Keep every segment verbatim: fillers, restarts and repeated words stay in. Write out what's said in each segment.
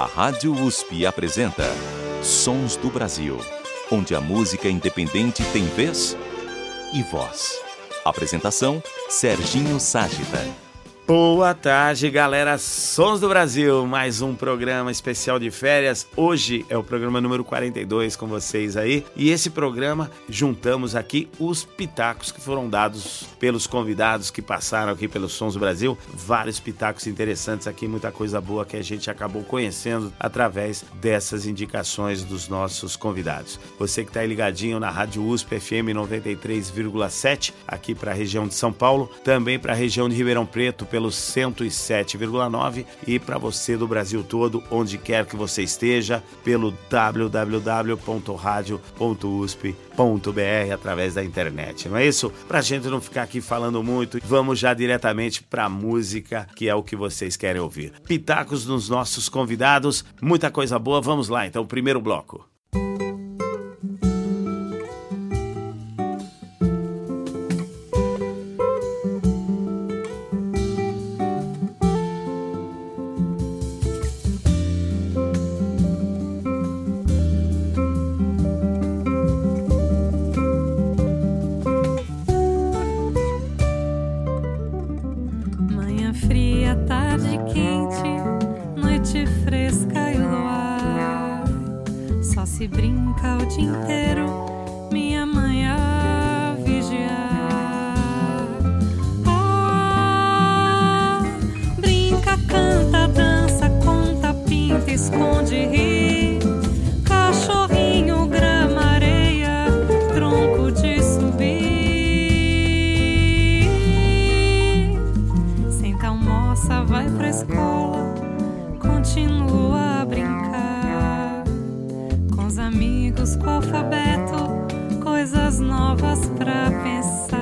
A Rádio U S P apresenta Sons do Brasil, onde a música independente tem vez e voz. Apresentação, Serginho Ságita. Boa tarde, galera, Sons do Brasil, mais um programa especial de férias. Hoje é o programa número quarenta e dois com vocês aí. E esse programa, juntamos aqui os pitacos que foram dados pelos convidados que passaram aqui pelos Sons do Brasil. Vários pitacos interessantes aqui, muita coisa boa que a gente acabou conhecendo através dessas indicações dos nossos convidados. Você que está aí ligadinho na Rádio U S P F M noventa e três vírgula sete, aqui para a região de São Paulo, também para a região de Ribeirão Preto, pelo cento e sete vírgula nove, e para você do Brasil todo, onde quer que você esteja, pelo w w w ponto radio ponto u s p ponto b r através da internet, não é isso? Pra gente não ficar aqui falando muito, vamos já diretamente pra música, que é o que vocês querem ouvir. Pitacos dos nossos convidados, muita coisa boa, vamos lá então, primeiro bloco. Se brinca o dia inteiro, minha mãe a vigiar. Ah, brinca, canta, dança, conta, pinta, esconde, ri. Cachorrinho, grama, areia, tronco de subir. Senta, almoça, vai pra escola, continua a brincar. Amigos com alfabeto, coisas novas pra pensar.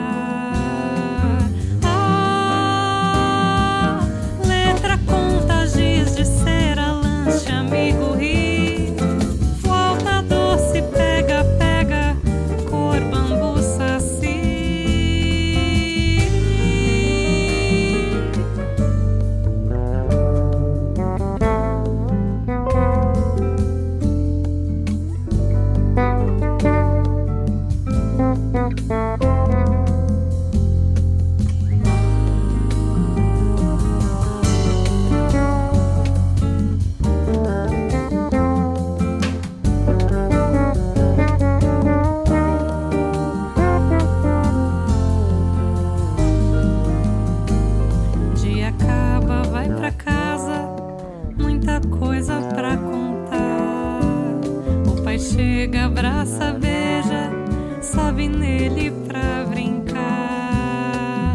Ah, letra, conta, giz de cera, lanche, amigo, ri. Flauta doce, pega, pega, cor, bambu, saci. Chega, abraça, beija, sobe nele pra brincar.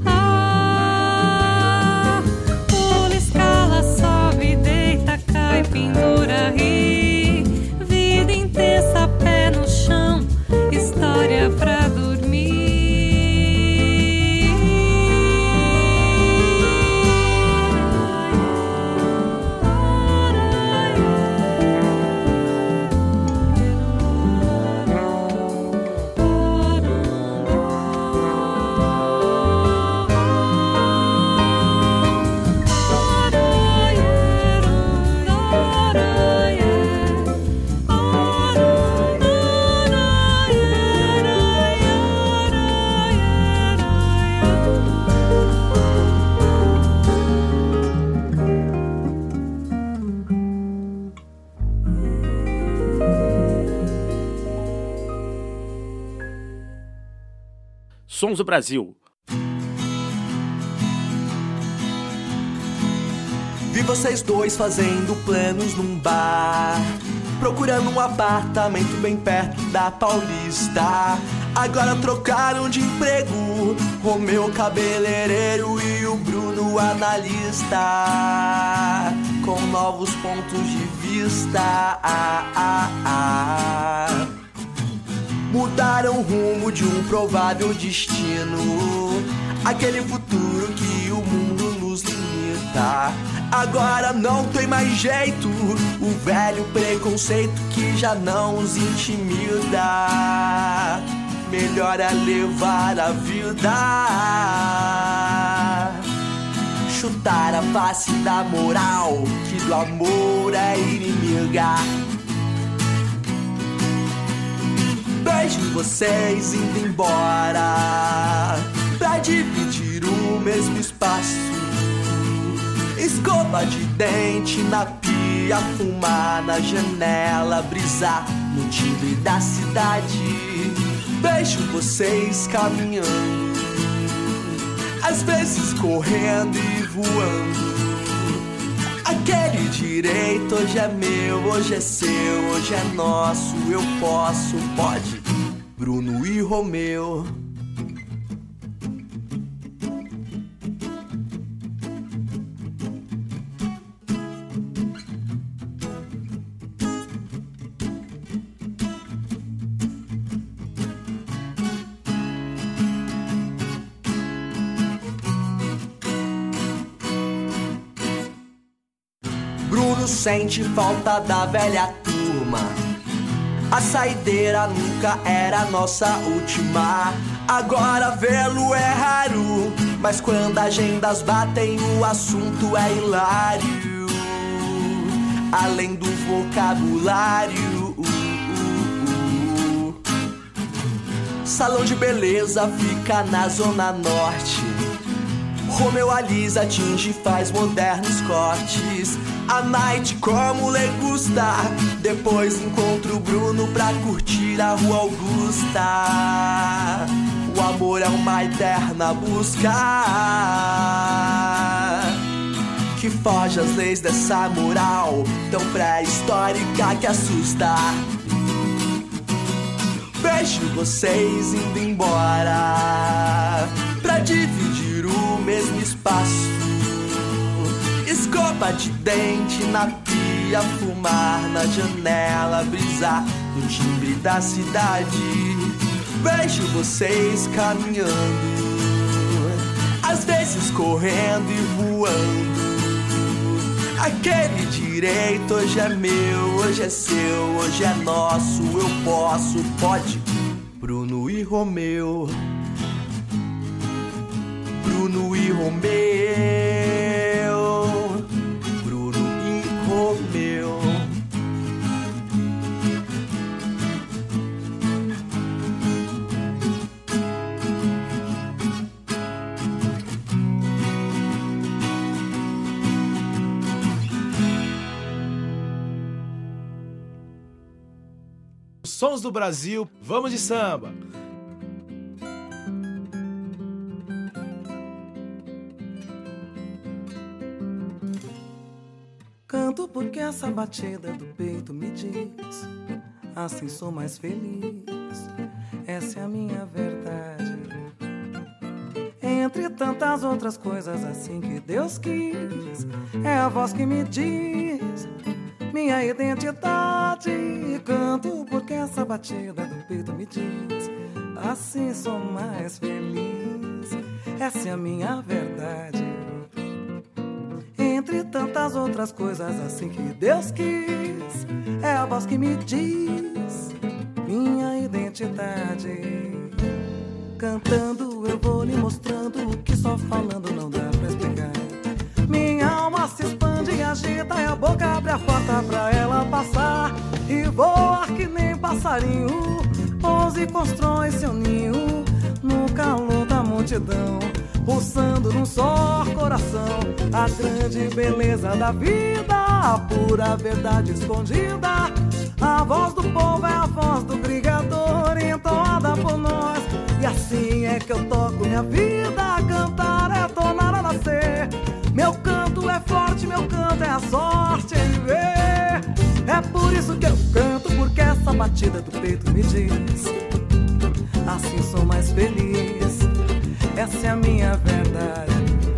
Ah, pula, escala, sobe, deita, cai, pendura, ri. Vida intensa, pé no chão, história pra dormir. Sons do Brasil. Vi vocês dois fazendo planos num bar, procurando um apartamento bem perto da Paulista. Agora trocaram de emprego, Romeu cabeleireiro e o Bruno analista, com novos pontos de vista. Ah, ah, ah. Mudaram o rumo de um provável destino, aquele futuro que o mundo nos limita. Agora não tem mais jeito, o velho preconceito que já não os intimida. Melhor é levar a vida chutar a face da moral, que do amor é inimiga. Vejo vocês indo embora pra dividir o mesmo espaço. Escova de dente na pia, fumar na janela, brisar no timbre da cidade. Vejo vocês caminhando, às vezes correndo e voando. Aquele direito hoje é meu, hoje é seu, hoje é nosso. Eu posso, pode, Bruno e Romeu. Sente falta da velha turma. A saideira nunca era nossa última. Agora vê-lo é raro, mas quando agendas batem o assunto é hilário. Além do vocabulário, uh, uh, uh. Salão de beleza fica na zona norte. Romeu alisa, atinge, faz modernos cortes. A night como lhe gusta. Depois encontro o Bruno pra curtir a Rua Augusta. O amor é uma eterna busca que foge às leis dessa moral tão pré-histórica que assusta. Vejo vocês indo embora pra dividir o mesmo espaço. Escova de dente na pia, fumar na janela, brisar no timbre da cidade. Vejo vocês caminhando, às vezes correndo e voando. Aquele direito hoje é meu, hoje é seu, hoje é nosso. Eu posso, pode, Bruno e Romeu. Bruno e Romeu. Bruno e Romeu. Sons do Brasil, vamos de samba! Canto porque essa batida do peito me diz: assim sou mais feliz, essa é a minha verdade. Entre tantas outras coisas assim que Deus quis, é a voz que me diz minha identidade. Canto porque essa batida do peito me diz: assim sou mais feliz, essa é a minha verdade. Entre tantas outras coisas assim que Deus quis, é a voz que me diz minha identidade. Cantando eu vou lhe mostrando o que só falando não dá pra explicar. Minha alma se expande e agita, e a boca abre a porta pra ela passar. E voar que nem passarinho, pousa e constrói seu ninho no calor da multidão, pulsando num só coração. A grande beleza da vida, a pura verdade escondida. A voz do povo é a voz do Criador, entoada por nós. E assim é que eu toco minha vida. Cantar é tornar a nascer. Meu canto é forte, meu canto é a sorte em viver. É por isso que eu canto, porque essa batida do peito me diz: assim sou mais feliz, essa é a minha verdade.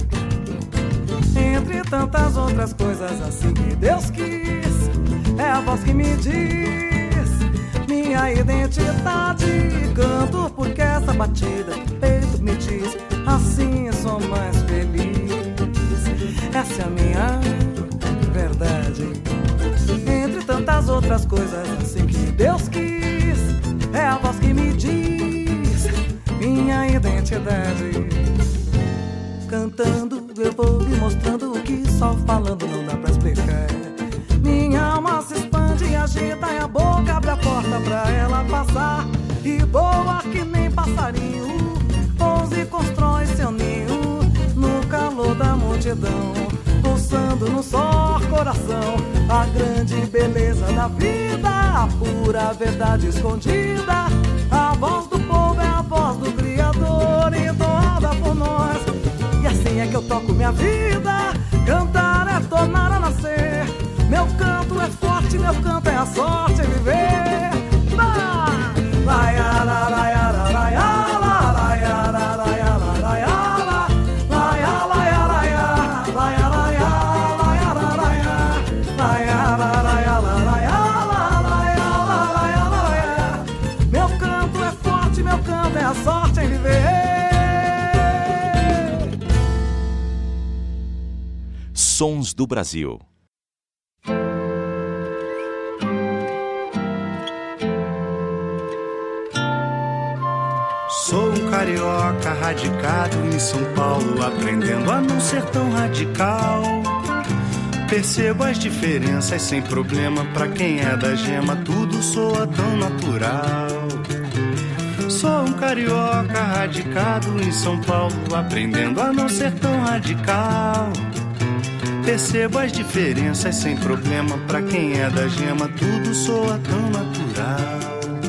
Entre tantas outras coisas assim que Deus quis, é a voz que me diz minha identidade. Canto porque essa batida do peito me diz: assim sou mais feliz, essa é a minha verdade. Entre tantas outras coisas assim que Deus quis, é a voz que me diz minha identidade. Cantando eu vou lhe mostrando o que só falando não dá pra explicar. Minha alma se expande e agita e a boca abre a porta pra ela passar. E voa que nem passarinho, pousa e constrói seu ninho no calor da multidão, pulsando no só coração a grande beleza da vida, a pura verdade escondida. A voz do povo é a voz do Criador, entoada por nós. E assim é que eu toco minha vida. Cantar é tornar a nascer. Meu canto é forte, meu canto é a sorte, é viver. Vai! Vai, ara, vai, ara, vai, ara, vai, ara, vai, ara, vai, ara, vai, ara, vai, ara, vai, ara, vai, ara, vai, ara, vai, ara. Meu canto é forte, meu canto é a sorte, é viver. Sons do Brasil. Sou um carioca radicado em São Paulo, aprendendo a não ser tão radical. Percebo as diferenças sem problema, pra quem é da gema tudo soa tão natural. Sou um carioca radicado em São Paulo, aprendendo a não ser tão radical. Percebo as diferenças sem problema, pra quem é da gema tudo soa tão natural.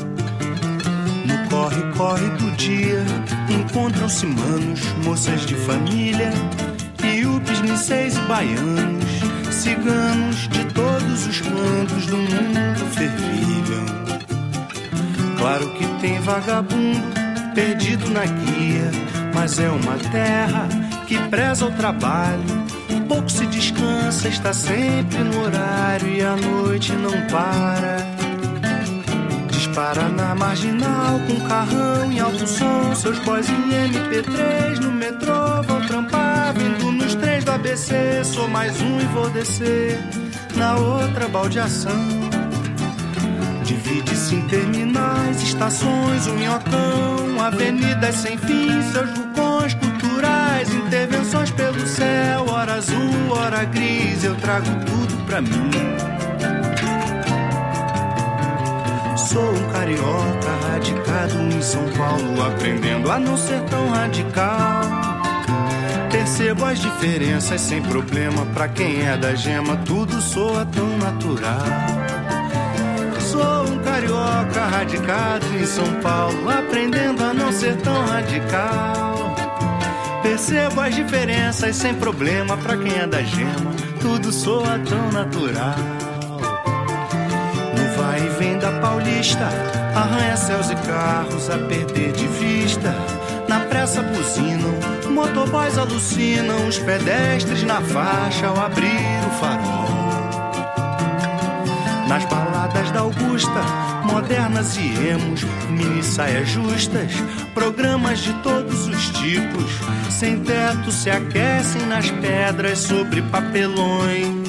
Corre do dia, encontram-se manos, moças de família, iupes, niceis e baianos, ciganos de todos os cantos do mundo fervilham. Claro que tem vagabundo perdido na guia, mas é uma terra que preza o trabalho. Pouco se descansa, está sempre no horário e a noite não para. Para na marginal com carrão em alto som, seus boys em M P três no metrô vão trampar, vindo nos trens do A B C. Sou mais um e vou descer na outra baldeação. Divide-se em terminais, estações, um minhocão, avenidas sem fim, seus vulcões culturais, intervenções pelo céu, hora azul, hora gris, eu trago tudo pra mim. Sou um carioca radicado em São Paulo, aprendendo a não ser tão radical. Percebo as diferenças sem problema, pra quem é da gema tudo soa tão natural. Sou um carioca radicado em São Paulo, aprendendo a não ser tão radical. Percebo as diferenças sem problema, pra quem é da gema tudo soa tão natural. Vai e vem da Paulista, arranha-céus e carros a perder de vista. Na pressa buzinam, motoboys alucinam, os pedestres na faixa ao abrir o farol. Nas baladas da Augusta, modernas e emos, mini saias justas, programas de todos os tipos, sem teto se aquecem nas pedras sobre papelões.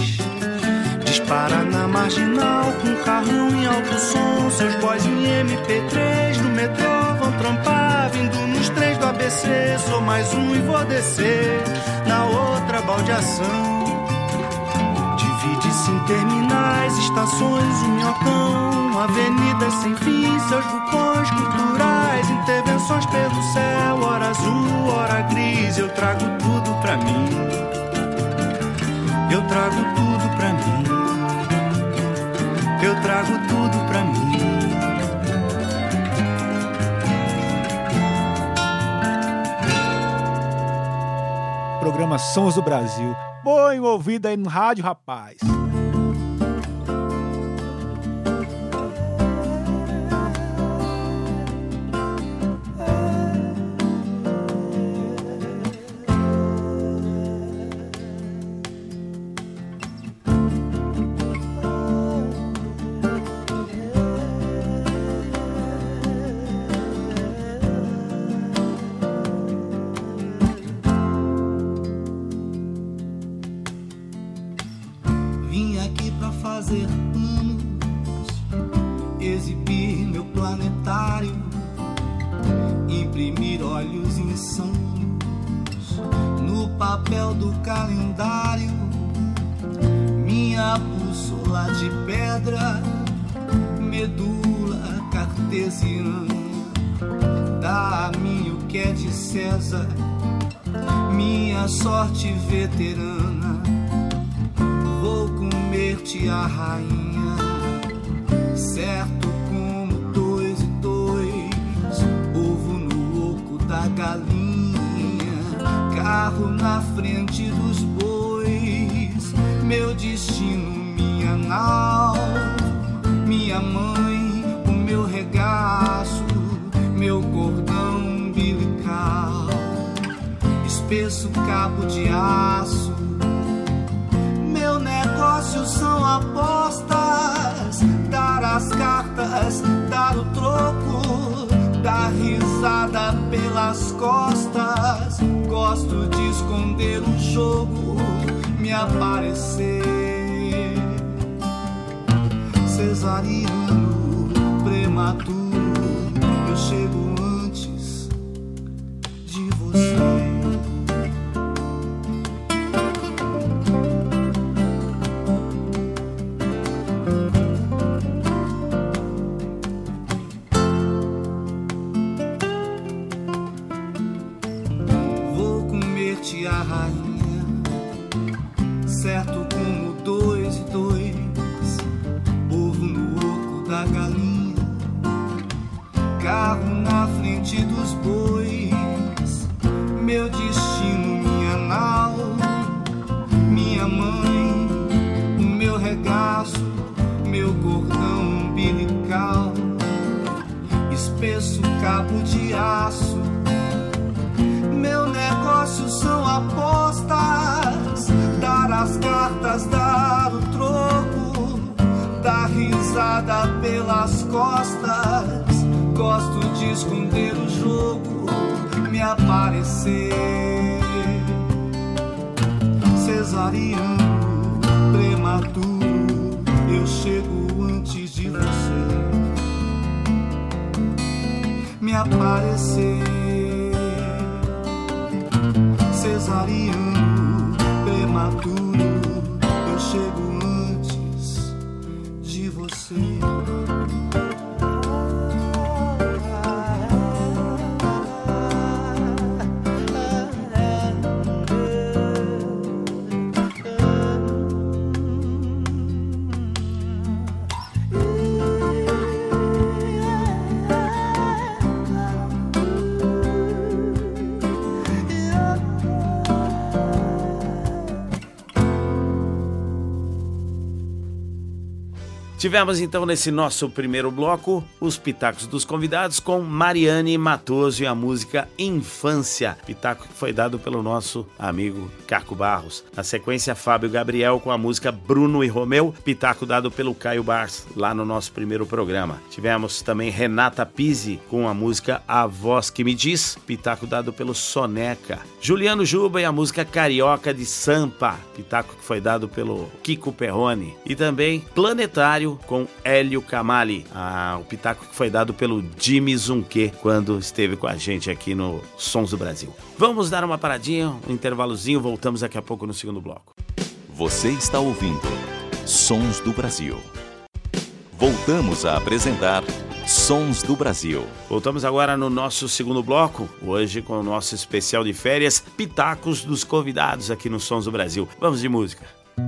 Para na marginal com carrão em alto som, seus boys em M P três no metrô vão trampar, vindo nos trens do A B C. Sou mais um e vou descer na outra baldeação. Divide-se em terminais, estações, um minhocão, avenidas sem fim, seus vulcões culturais, intervenções pelo céu, hora azul, hora gris, eu trago tudo pra mim. Eu trago tudo pra mim. Eu trago tudo pra mim. Programa Sons do Brasil. Põe o ouvido aí no rádio, rapaz. papel do calendário, minha bússola de pedra, medula cartesiana. Dá a mim o que é de César, minha sorte veterana. Vou comer-te a rainha, certo como dois e dois, ovo no oco da galinha, carro na frente dos bois, meu destino, minha nau, minha mãe, o meu regaço, meu cordão umbilical, espesso cabo de aço. Meu negócio são apostas, dar as cartas, dar o troco, dar risada pelas costas. Gosto de esconder o jogo, me aparecer. Cesariano, prematuro, eu chego antes de você. A rainha, certo como dois e dois, ovo no oco da galinha, carro na frente dos bois, meu destino, minha nau, minha mãe, o meu regaço, meu cordão umbilical, espesso cabo de aço. Meu negócio são apostas, dar as cartas, dar o troco, dar risada pelas costas. Gosto de esconder o jogo, me aparecer. Cesariano, prematuro, eu chego antes de você. Me aparecer. Cesariano, prematuro, eu chego antes de você. Tivemos então nesse nosso primeiro bloco os pitacos dos convidados com Mariane Matoso e a música Infância, pitaco que foi dado pelo nosso amigo Caco Barros. Na sequência, Fábio Gabriel com a música Bruno e Romeu, pitaco dado pelo Caio Bars lá no nosso primeiro programa. Tivemos também Renata Pizzi com a música A Voz Que Me Diz, pitaco dado pelo Soneca. Juliano Juba e a música Carioca de Sampa, pitaco que foi dado pelo Kiko Perrone. E também Planetário com Hélio Camali, ah, o pitaco que foi dado pelo Jimmy Zunque quando esteve com a gente aqui no Sons do Brasil. Vamos dar uma paradinha, um intervalozinho, voltamos daqui a pouco no segundo bloco. Você está ouvindo Sons do Brasil. Voltamos a apresentar Sons do Brasil. Voltamos agora no nosso segundo bloco, hoje com o nosso especial de férias, pitacos dos convidados aqui no Sons do Brasil. Vamos de música.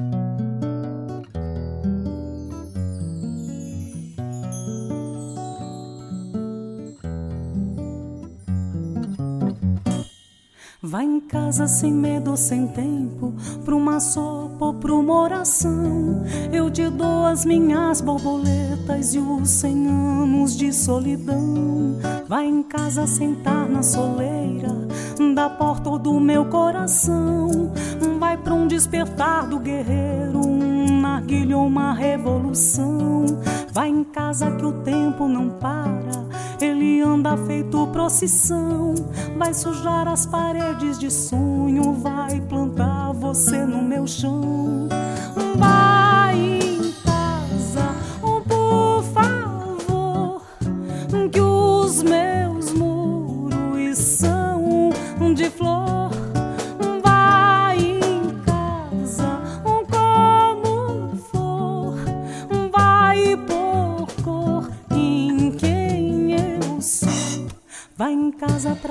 Vai em casa sem medo, sem tempo, pra uma sopa ou pra uma oração. Eu te dou as minhas borboletas e os cem anos de solidão. Vai em casa sentar na soleira da porta do meu coração. Vai pra um despertar do guerreiro, um narguilho ou uma revolução. Vai em casa que o tempo não para, ele anda feito procissão. Vai sujar as paredes de sonho, vai plantar você no meu chão. Vai em casa, oh, por favor, que os meus muros são de flor. Vai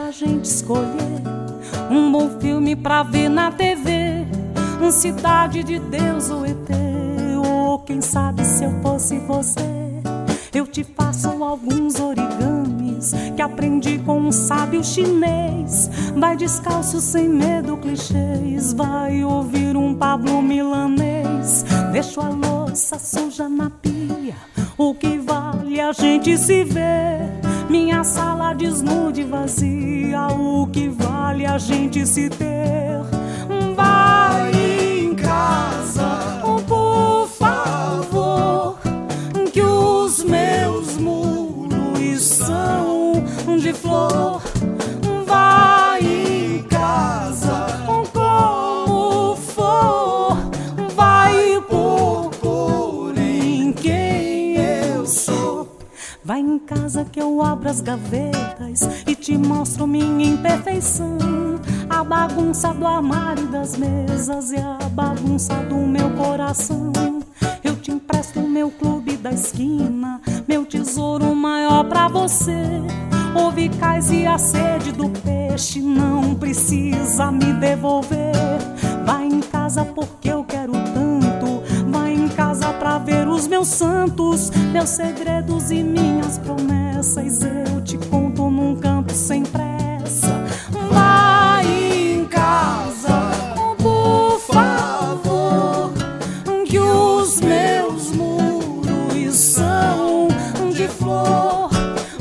pra gente escolher um bom filme pra ver na T V, Cidade de Deus ou E T, ou quem sabe se eu fosse você, eu te faço alguns origamis que aprendi com um sábio chinês. Vai descalço sem medo, clichês, vai ouvir um Pablo milanês. Deixo a louça suja na pia, o que vale a gente se ver. Minha sala desnuda e vazia, o que vale a gente se ter. Vai em casa, por favor, que os meus muros são de flor. Vai em casa, como for, vai por em quem eu sou. Vai em casa que eu abro as gavetas e te mostro minha imperfeição. A bagunça do armário e das mesas e a bagunça do meu coração. Eu te empresto o meu clube da esquina, meu tesouro maior pra você. Ouve cais e a sede do peixe, não precisa me devolver. Vai em casa porque eu quero tanto, vai em casa pra ver os meus santos, meus segredos e minhas promessas. Eu te conto num canto sem pressa. Vai em casa, por favor, que os meus muros são de flor.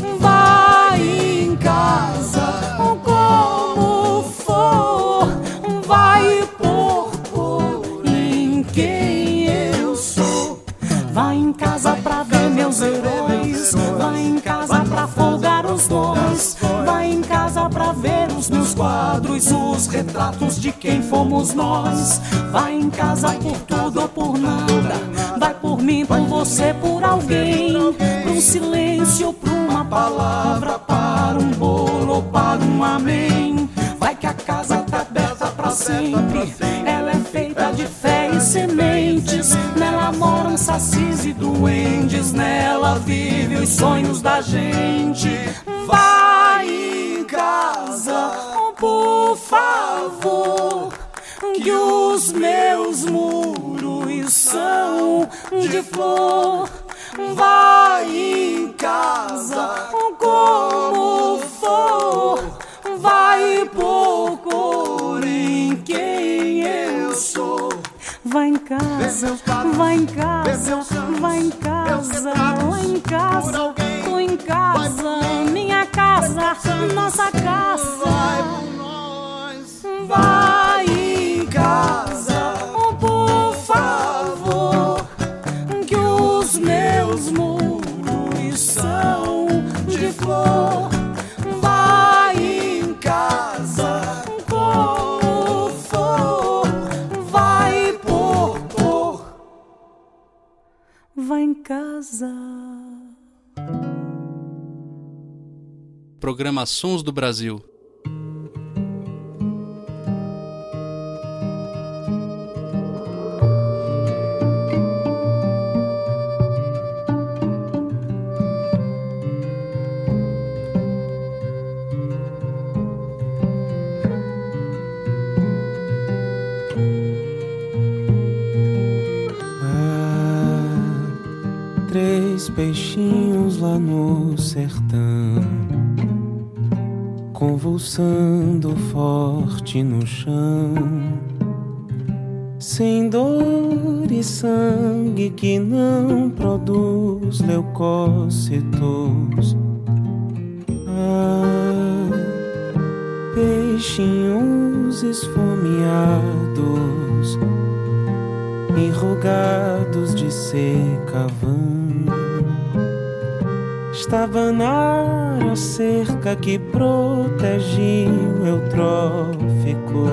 Vai em casa, como for, vai por por em quem eu sou. Vai em casa pra ver meus heróis, vai em casa pra folgar os dons, vai em casa pra ver os meus quadros, os retratos de quem fomos nós. Vai em casa por tudo ou por nada, vai por mim, por você, por alguém, por um silêncio, por uma palavra, para um bolo ou para um amém. Vai que a casa tá aberta pra sempre, ela é feita de fé e sementes, nela moram sacis e duendes, nela vive os sonhos da gente. Vai em casa, por favor, que os meus muros são de flor. Vai em casa, como for, vai por cor em quem eu sou. Vai em casa, vai em casa, vai em casa, vai em casa, tô em casa, minha casa, nossa casa. Vai em casa, por favor, que os meus muros são de flor. Vai em casa, como for, vai por por. Vai em casa. Programa Sons do Brasil. Três peixinhos lá no sertão, convulsando forte no chão, sem dor e sangue que não produz leucócitos. Ah, peixinhos esfomeados, enrugados de secavão, estava na a cerca que protegia o eutrófico.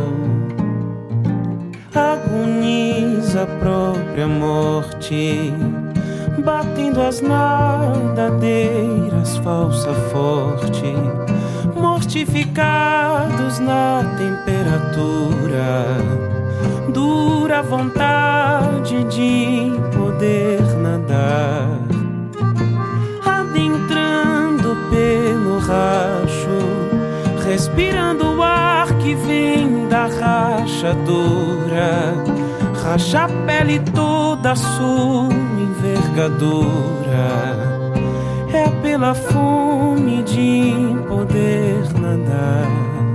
Agoniza a própria morte, batendo as nadadeiras falsa forte, mortificados na temperatura, dura vontade de poder nadar, adentrando pelo racho, respirando o ar que vem da rachadura, racha a pele toda a sua envergadura. É pela fome de poder nadar.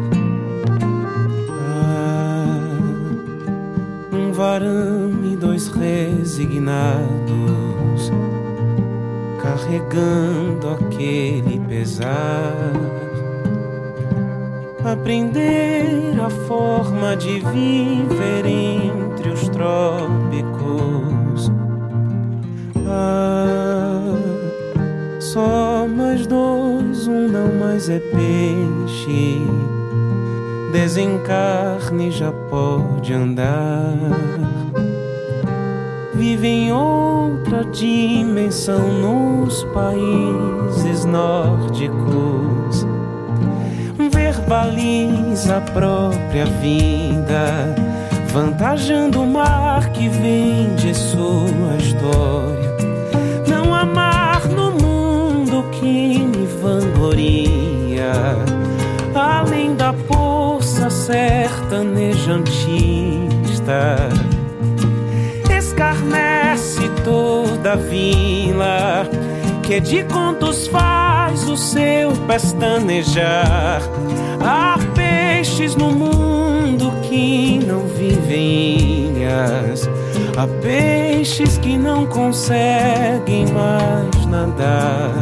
Ah, um varame e dois resignados, carregando aquele pesar. Aprender a forma de viver entre os trópicos. Ah, só mais dois, um não mais é peixe. Desencarne, já pode andar. Vive em outra dimensão nos países nórdicos. Verbaliza a própria vida, vantajando o mar que vem de sua história. Não amar no mundo que me vangloria, além da poça sertanejantista. Escarnece toda a vila, que de contos faz o seu pestanejar. Há peixes no mundo que não vivem em ilhas, há peixes que não conseguem mais nadar.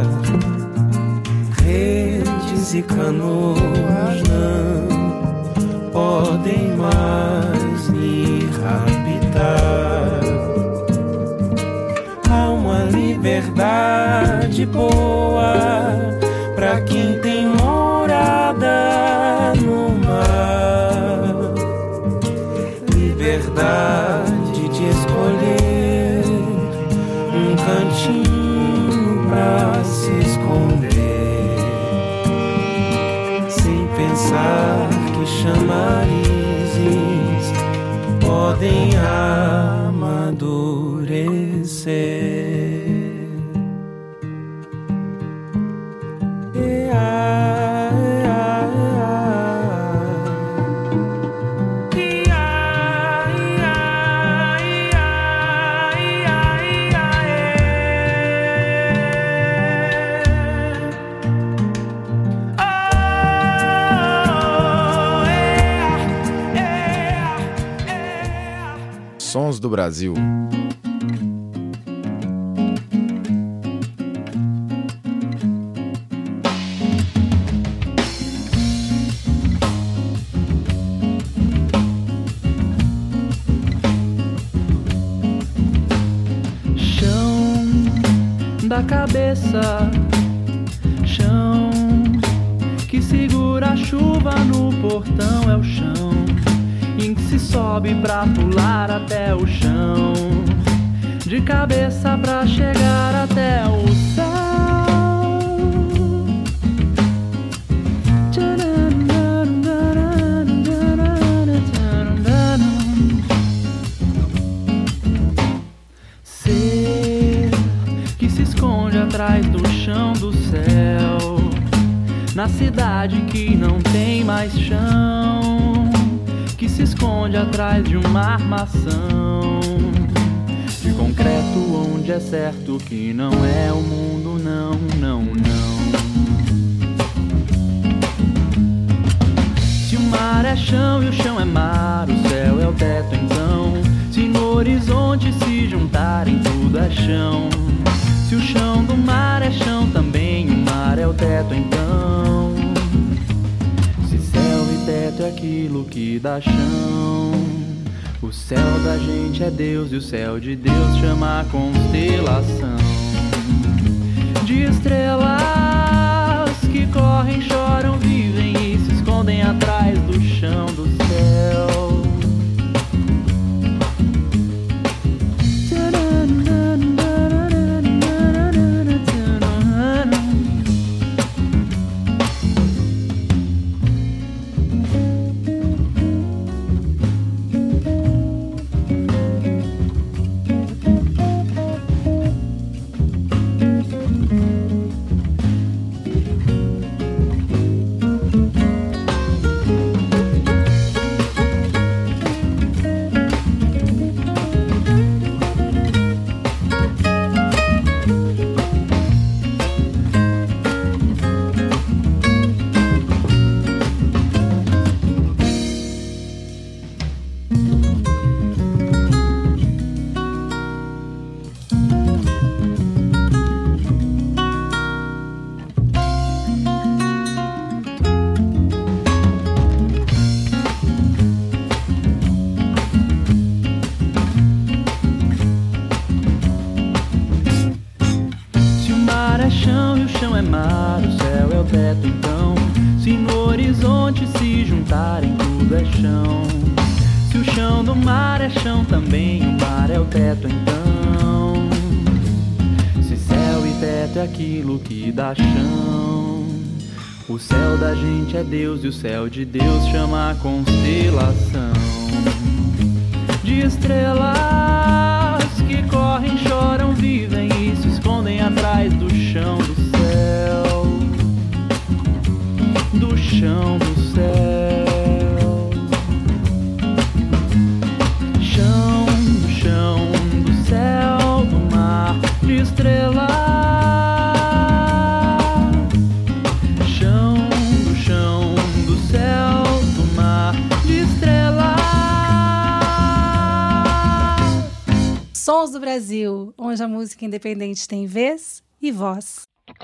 Redes e canoas não podem mais me raptar. Há uma liberdade boa pra quem tem morada no mar. Liberdade de escolher um cantinho pra se esconder, sem pensar que chamarizes podem amadurecer. Sons do Brasil. Chão da cabeça, chão que segura a chuva no portão, é o chão em que se sobe pra pular até o chão, de cabeça pra chegar até o céu. Ser que se esconde atrás do chão do céu, na cidade que não tem mais chão, que se esconde atrás de uma armação de concreto, onde é certo que não é o mundo, não, não, não. Se o mar é chão e o chão é mar, o céu é o teto, então se no horizonte se juntarem, tudo é chão. Se o chão do mar é chão também, o mar é o teto, então teto é aquilo que dá chão. O céu da gente é Deus e o céu de Deus chama a constelação de estrelas que correm, choram, vivem e se escondem atrás do chão do céu. chão. Se o chão do mar é chão também, o mar é o teto então. Se céu e teto é aquilo que dá chão, o céu da gente é Deus e o céu de Deus chama a constelação de estrelas que correm, choram, vivem e se escondem atrás do chão do céu, do chão do céu, chão do chão do céu, do mar de estrelas, chão do chão do céu, do mar de estrelas. Sons do Brasil, onde a música independente tem vez e voz.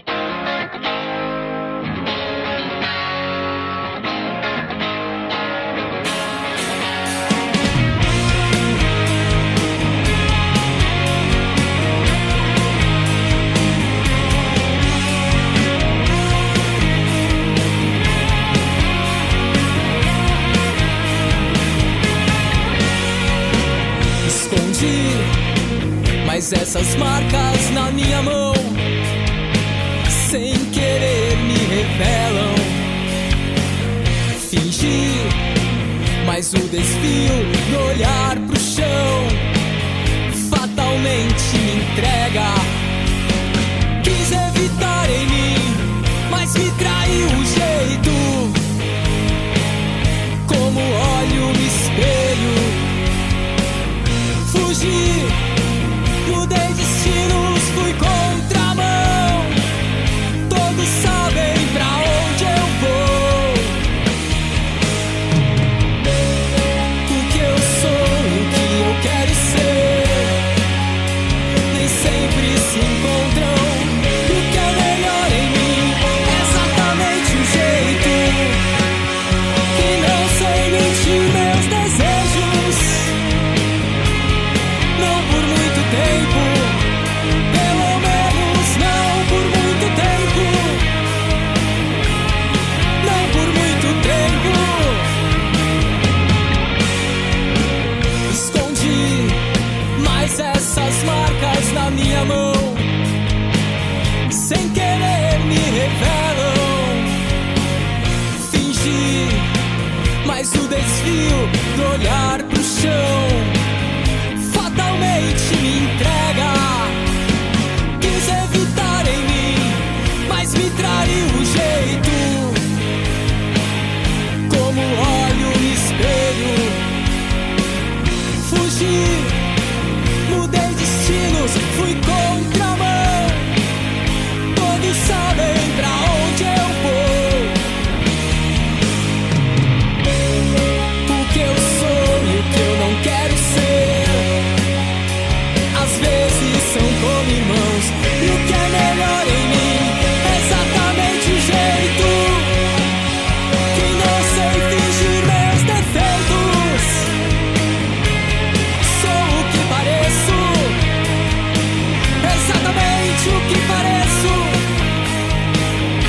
Mas essas marcas na minha mão, sem querer me revelam. Fingi, mas o desvio do olhar pro chão fatalmente me entrega. Quis evitar em mim, mas me traiu o jeito. Como olho no espelho, fugi, mudei destinos, fui contramão. Todos sabem pra onde eu vou, o que eu sou, o que eu quero ser. Nem sempre se encontram. O que é melhor em mim é exatamente o jeito que não sei mentir meus desejos. Não por muito tempo, pelo menos não por muito tempo, não por muito tempo. Escondi, mas essas marcas na minha mão, sem querer me revelam. Fingi, mas o desvio do olhar pro chão fatalmente me entrega. Quis evitar em mim, mas me traiu o jeito. Como olho no espelho, fugi, mudei destinos, fui contramão. Todos sabem pra onde eu vou, o que eu sou e o que eu não quero ser. Às vezes são como irmãos, e o que é melhor em mim é exatamente o jeito que não sei fingir meus defeitos. Sou o que pareço, exatamente o que pareço.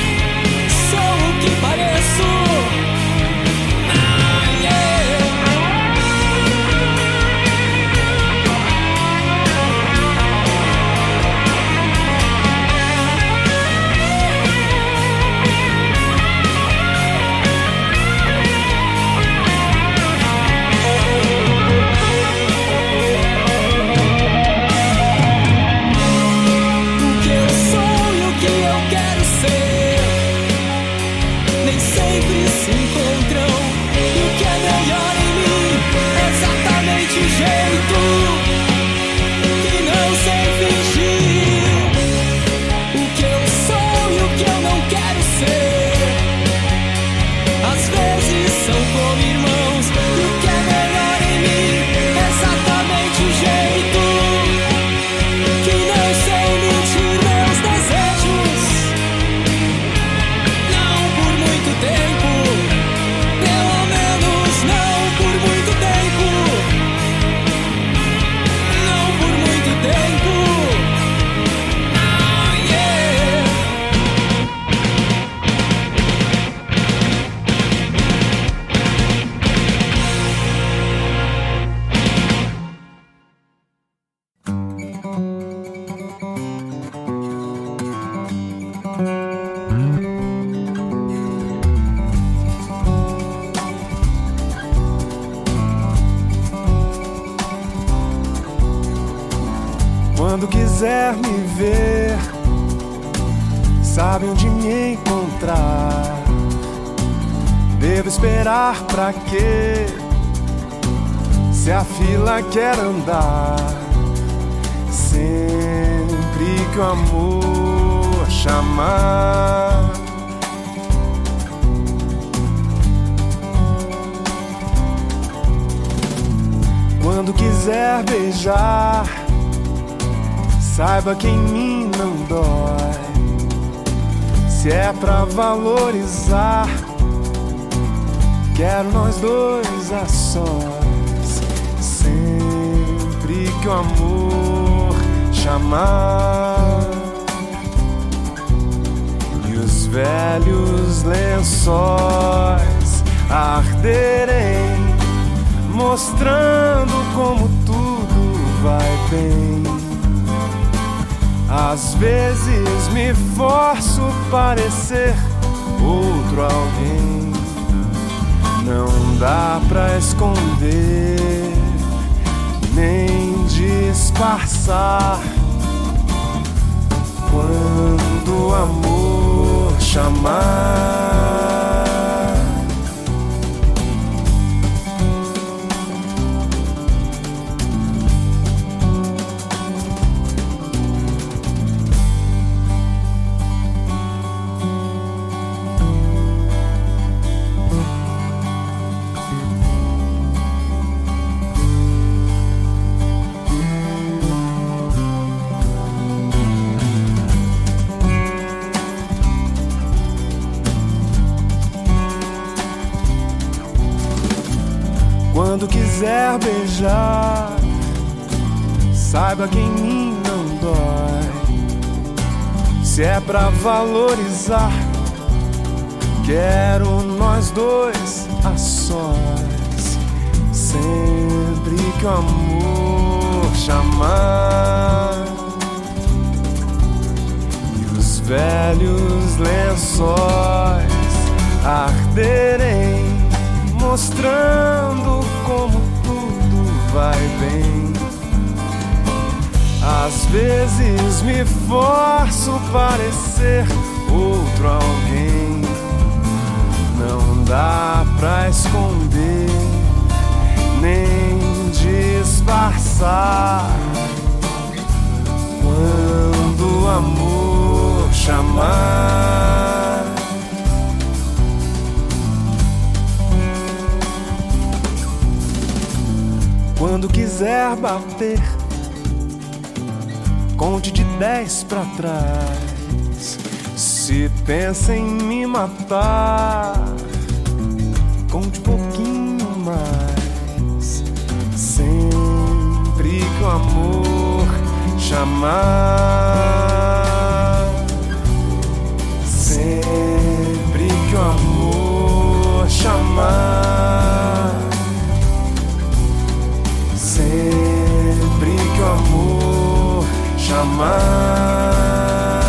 Quando quiser me ver, sabe onde me encontrar. Devo esperar pra quê? Se a fila quer andar. Sempre que o amor chamar. Quando quiser beijar, saiba que em mim não dói. Se é pra valorizar, quero nós dois a sós. Sempre que o amor chamar e os velhos lençóis arderem, mostrando como tudo vai bem. Às vezes me forço parecer outro alguém. Não dá pra esconder, nem disfarçar. Quando o amor chamar. Quando quiser beijar, saiba que em mim não dói. Se é pra valorizar, quero nós dois a sós. Sempre que o amor chamar e os velhos lençóis arderem, mostrando como tudo vai bem. Às vezes me forço parecer outro alguém. Não dá pra esconder, nem disfarçar. Quando o amor chamar. Quando quiser bater, conte de dez pra trás. Se pensa em me matar, conte um pouquinho mais. Sempre que o amor chamar. Sempre que o amor chamar. Sempre que o amor chamar.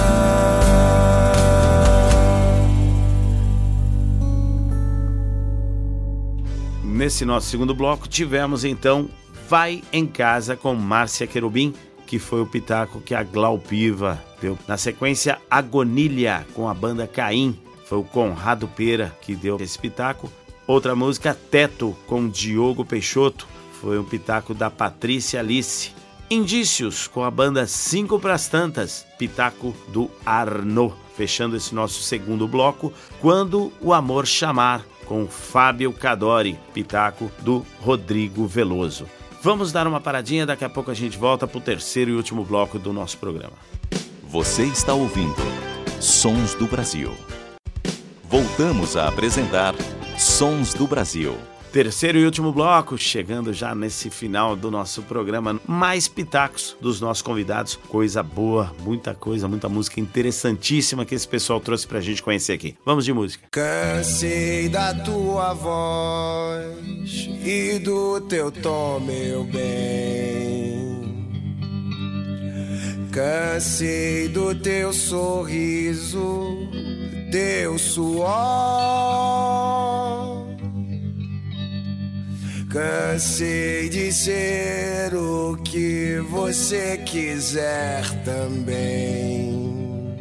Nesse nosso segundo bloco tivemos então Vai em Casa com Márcia Querubim, que foi o pitaco que a Glaupiva deu. Na sequência, Agonilha com a banda Caim, foi o Conrado Pera que deu esse pitaco. Outra música, Teto com Diogo Peixoto, foi um pitaco da Patrícia Alice. Indícios com a banda Cinco Pras Tantas, pitaco do Arnaud. Fechando esse nosso segundo bloco, Quando o Amor Chamar, com Fábio Cadori, pitaco do Rodrigo Veloso. Vamos dar uma paradinha, daqui a pouco a gente volta para o terceiro e último bloco do nosso programa. Você está ouvindo Sons do Brasil. Voltamos a apresentar Sons do Brasil. Terceiro e último bloco, chegando já nesse final do nosso programa. Mais pitacos dos nossos convidados. Coisa boa, muita coisa, muita música interessantíssima que esse pessoal trouxe pra gente conhecer aqui. Vamos de música. Cansei da tua voz e do teu tom, meu bem. Cansei do teu sorriso, teu suor. Cansei de ser o que você quiser também.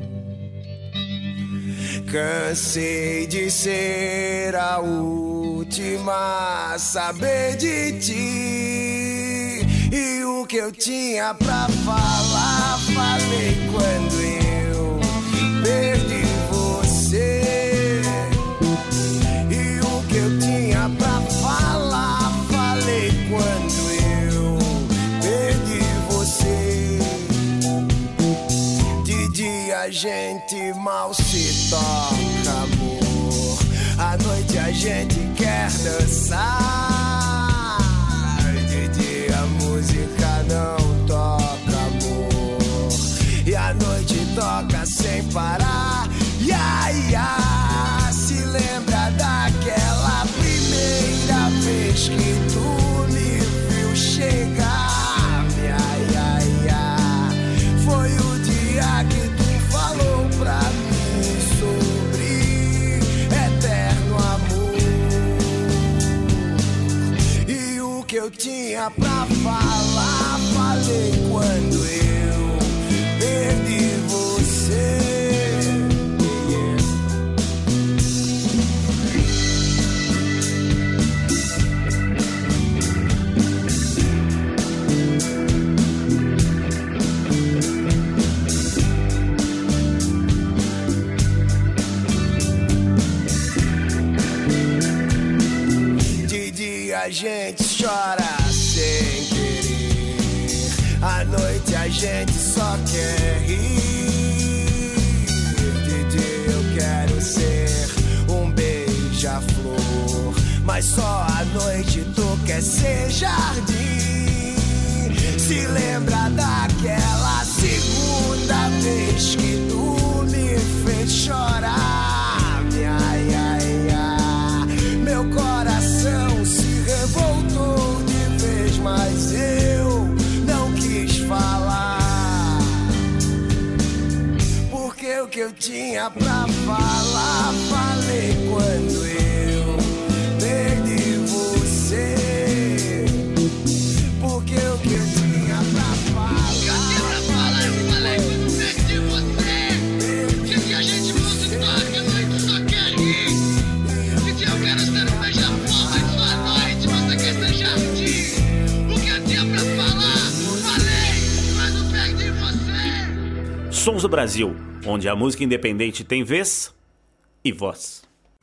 Cansei de ser a última a saber de ti. E o que eu tinha pra falar, falei quando eu perdi você. E o que eu tinha pra falar, falei quando eu perdi você. De dia a gente mal se toca, amor. À noite a gente quer dançar. De dia a música não toca, amor. E a noite toca sem parar. Ia, ia, se lembra daquela primeira vez que tu me viu chegar? Ia, ia, ia. Foi o dia que tu falou pra mim sobre eterno amor. E o que eu tinha pra falar, falei quando eu perdi você. A gente chora sem querer. À noite a gente só quer rir. De dia eu quero ser um beija-flor, mas só à noite tu quer ser jardim. Se lembra daquela segunda vez que tu me fez chorar? Minha, ia, ia. Meu coração se revoltou de vez, mas eu não quis falar. Porque o que eu tinha pra falar, falei quando eu perdi você. Porque o que eu tinha pra falar, o que eu tinha pra falar, eu falei quando perdi você. De que a gente não se toca, a noite só quer rir. De que eu quero ser um beija-flor, mas só à noite você quer ser jardim. O que eu tinha pra falar, falei quando perdi você. Sons do Brasil, onde a música independente tem vez e voz.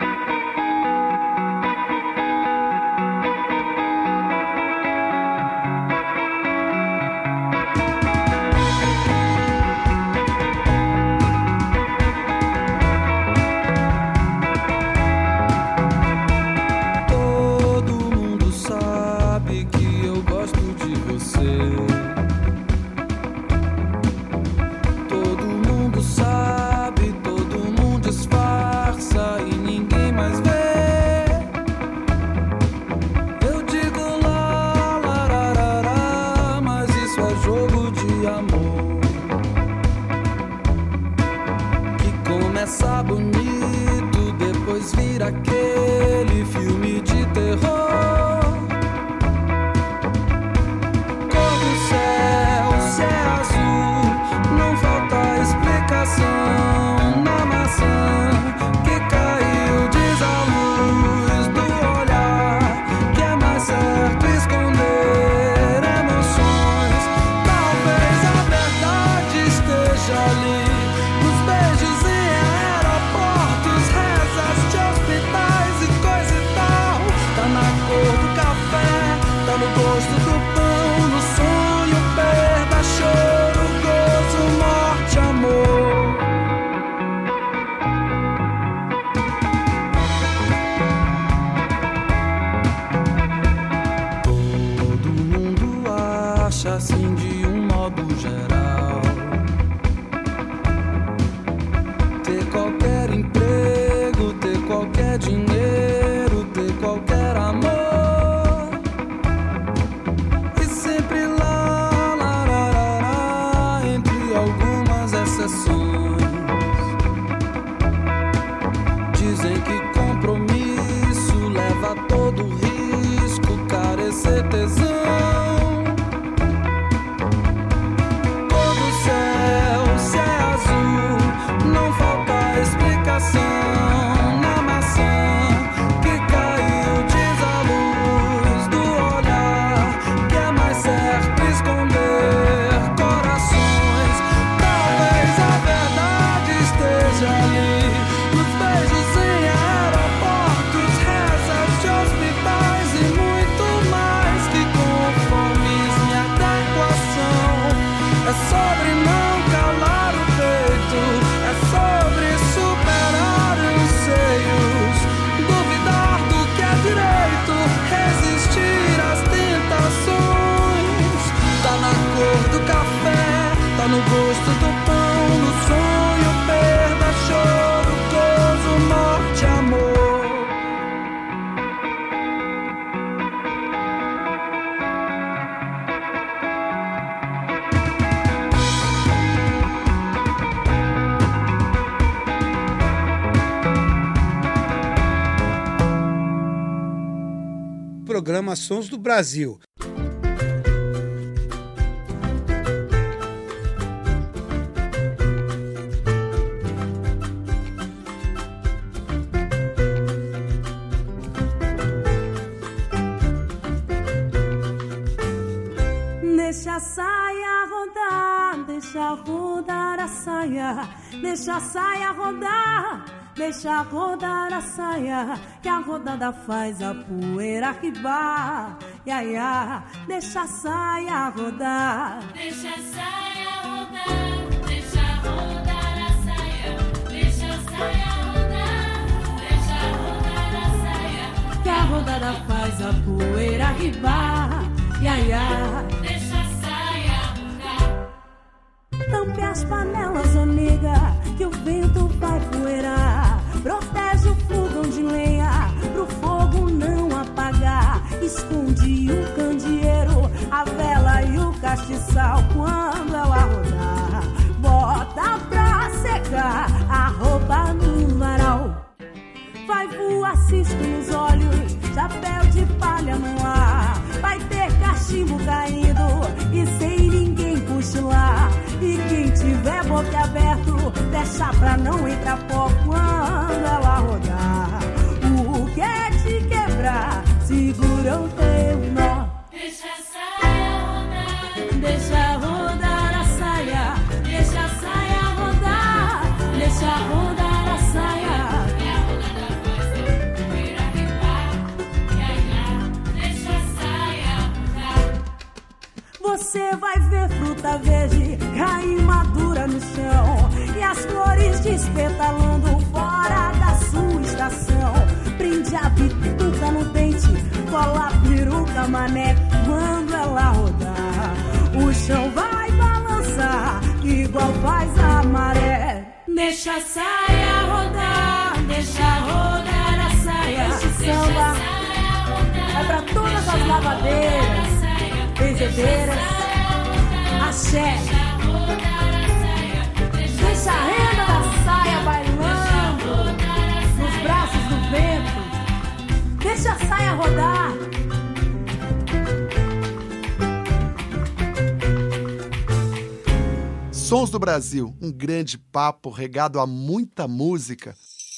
Todo mundo sabe, todo mundo disfarça e ninguém mais vê. Eu digo lá, lararará, mas isso é jogo de amor que começa bonito, depois vira aquele filme de terror. Na maçã que caiu, diz a luz do olhar que é mais certo esconder emoções. Talvez a verdade esteja ali, nos beijos em aeroportos, rezas de hospitais e coisa e tal. Tá na cor do café, tá no gosto do pão, no sonho, perda, choro, gozo, morte, amor. Assim de um modo geral, ter qualquer emprego, ter qualquer dinheiro, ter qualquer amor, e sempre lá, lá, lá, lá, lá, entre algumas exceções. Dizem que compromisso leva todo risco, cara. no gosto do pão, no sonho, perda, choro, gozo, morte, amor. Programa Sons do Brasil. Deixa a saia rodar, deixa rodar a saia, deixa a saia rodar, deixa rodar a saia, que a rodada faz a poeira ribar. Ia, ia, deixa a saia rodar. Deixa a saia rodar, deixa rodar a saia, deixa a saia rodar, deixa rodar a saia, Que a rodada faz a poeira ribar. Ia, ia, deixa a saia rodar. tampe as panelas, ô nega, que o vento vai poeirar. Protege o fogão de lenha, pro fogo não apagar. Esconde o candeeiro, a vela e o castiçal. Quando ela rodar, bota pra secar a roupa no varal. Vai voar cisco nos olhos, chapéu de palha no ar. Vai ter cachimbo caindo e sem ninguém cochilar. E quem tiver boca aberto, deixa pra não entrar pó quando ela rodar. O que é te quebrar, segura o teu nó. Deixa a saia rodar, Deixa rodar a saia, deixa a saia rodar, deixa rodar a saia. que a rodada faz a poeira ribar. Ia, ia, deixa a saia rodar. Você vai ver fruta verde cair madura no chão e as flores despetalando fora da sua estação. Prende a bituca no dente, cola a peruca, mané, quando ela rodar. O chão vai balançar igual faz a maré. Deixa a saia rodar, deixa rodar a saia. Este samba é pra todas as lavadeiras, benzedeiras, axé. Deixa a renda da saia bailando nos braços do vento. Deixa a saia rodar. Sons do Brasil, um grande papo regado a muita música.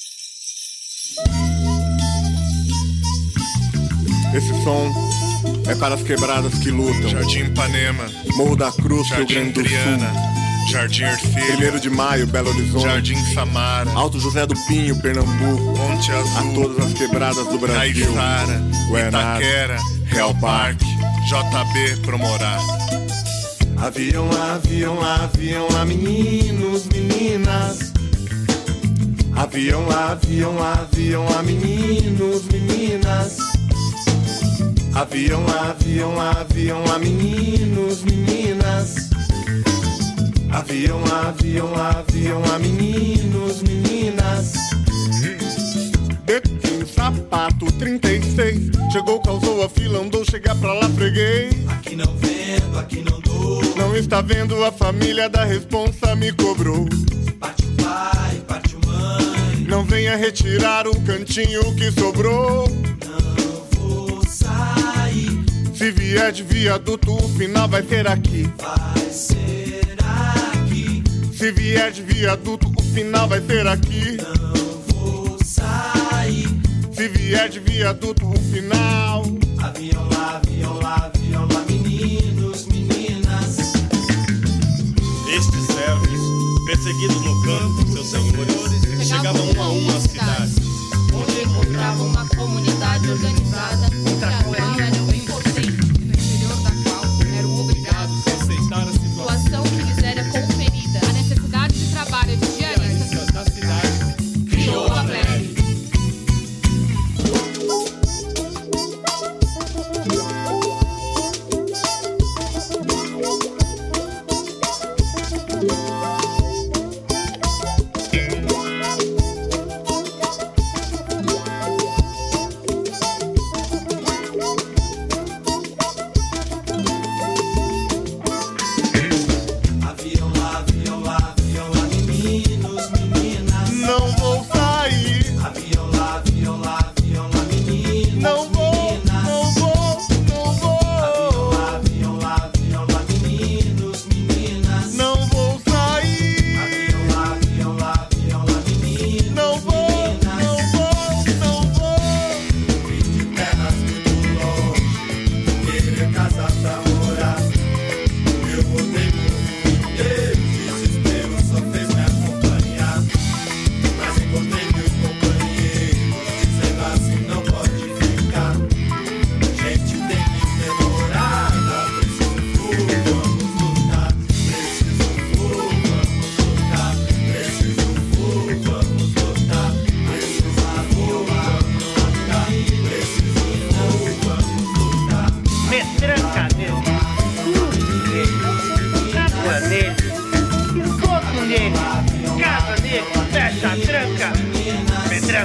Esse som é para as quebradas que lutam. Jardim Ipanema, Morro da Cruz, Rio Jardim Grande do Triana, Sul. Jardim Ercílio, Primeiro de Maio, Belo Horizonte. Jardim Samara, Alto José do Pinho, Pernambuco. Ponte Azul, A todas as quebradas do Brasil. Caiçara, Guaianazes, Itaquera, Real Parque, J B Promorá. Avião lá, avião lá, avião lá, meninos, meninas. Avião lá, avião lá, avião lá, meninos, meninas. Avião lá, avião lá, avião lá, meninos, meninas. Avião lá, avião lá, avião lá, meninos, meninas. Bequim, sapato, trinta e seis. Chegou, causou a fila, andou, chegar pra lá, freguei. Aqui não vendo, aqui não dou. Não está vendo, a família da responsa me cobrou. Parte o pai, parte o mãe. Não venha retirar o cantinho que sobrou. Não vou sair. Se vier de viaduto, o final vai ser aqui. Vai ser aqui. Se vier de viaduto, o final vai ser aqui. Não vou sair. Se vier de viaduto, o final. Avião lá, avião lá, avião lá, meninos, meninas. Estes servos, perseguidos no campo, seus senhores chegavam um a um às cidades, onde encontravam uma comunidade organizada, contra a qual eram impotentes e no interior da qual eram obrigados a aceitar a situação que lhes era conferida. A necessidade de trabalho de diaristas da cidade criou a greve.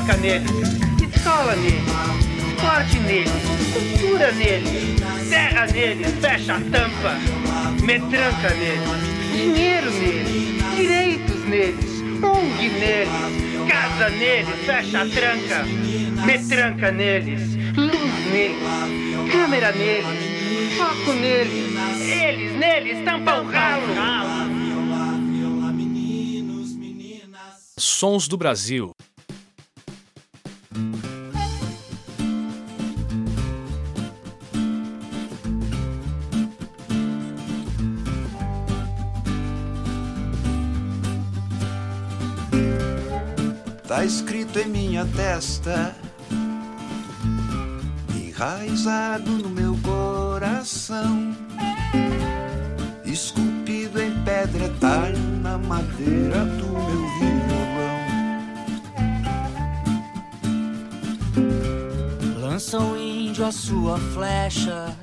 metranca neles, escola neles, corte neles, costura neles, serra neles, fecha a tampa, metranca neles, dinheiro neles, direitos neles, O N G neles, casa neles, fecha a tranca, metranca neles, luz neles, câmera neles, foco neles, eles neles tampam o ralo. Sons do Brasil. Tá escrito em minha testa, enraizado no meu coração, esculpido em pedra, talho na madeira do meu violão. Lança o índio a sua flecha,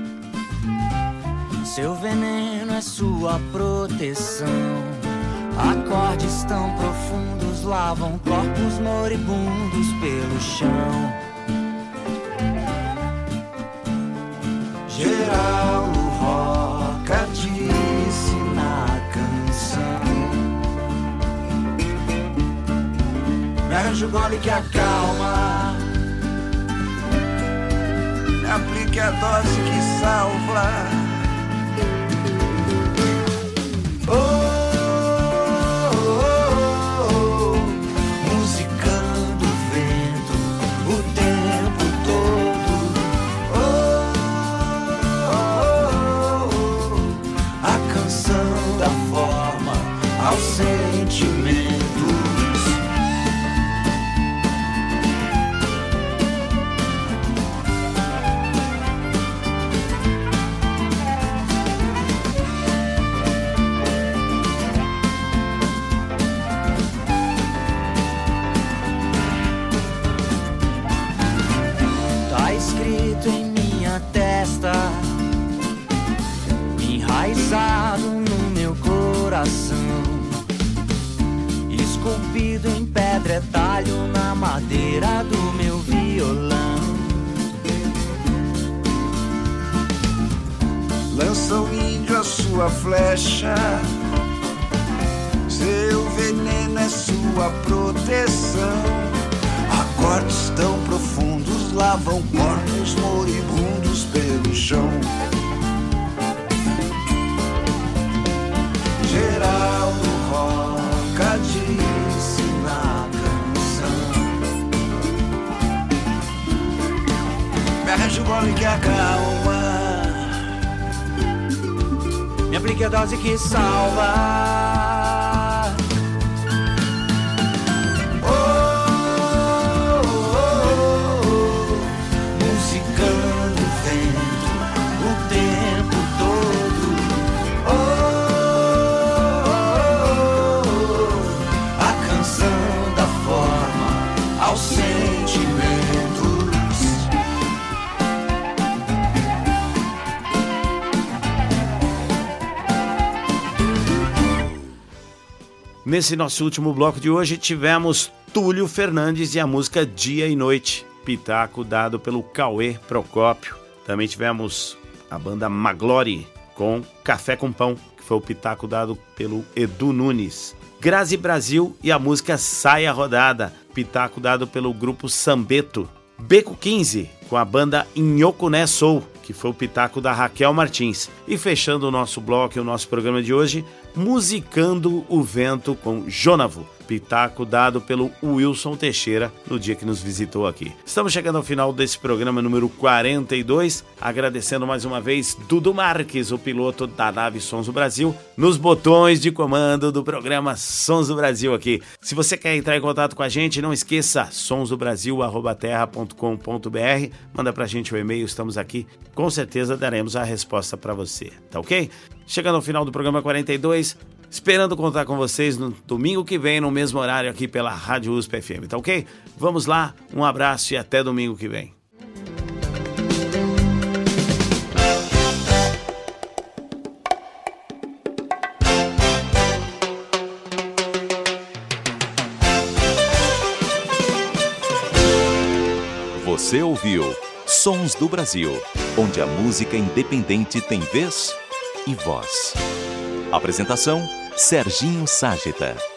seu veneno é sua proteção. Acordes tão profundos lavam corpos moribundos pelo chão. Geraldo Roca disse na canção: me arranja o gole que acalma, me aplique a dose que salva. Oh, enraizado no meu coração, esculpido em pedra, é talho na madeira do meu violão. Lança o índio a sua flecha, seu veneno é sua proteção. Acordes tão profundos lavam corpos moribundos pelo chão. Geraldo Roca disse na canção: me arranja o gole que acalma, me aplique a dose que salva. Nesse nosso último bloco de hoje tivemos Túlio Fernandes e a música Dia e Noite, pitaco dado pelo Cauê Procópio. Também tivemos a banda Maglore com Café com Pão, que foi o pitaco dado pelo Edu Nunes. Grazi Brasil e a música Saia Rodada, pitaco dado pelo grupo Sambeto. Beco quinze com a banda Inhocuné Soul, que foi o pitaco da Raquel Martins. E fechando o nosso bloco e o nosso programa de hoje, Musicando o Vento com Jonavo, pitaco dado pelo Wilson Teixeira no dia que nos visitou aqui. Estamos chegando ao final desse programa número quarenta e dois, agradecendo mais uma vez Dudu Marques, o piloto da nave Sons do Brasil, nos botões de comando do programa Sons do Brasil aqui. Se você quer entrar em contato com a gente, não esqueça, sonsdobrasil arroba terra ponto com ponto br, manda pra gente o e-mail, estamos aqui, com certeza daremos a resposta para você, tá ok? Chegando ao final do programa quarenta e dois, esperando contar com vocês no domingo que vem, no mesmo horário aqui pela Rádio U S P F M, tá ok? Vamos lá, um abraço e até domingo que vem. Você ouviu Sons do Brasil, onde a música independente tem vez e voz. Apresentação: Serginho Ságita.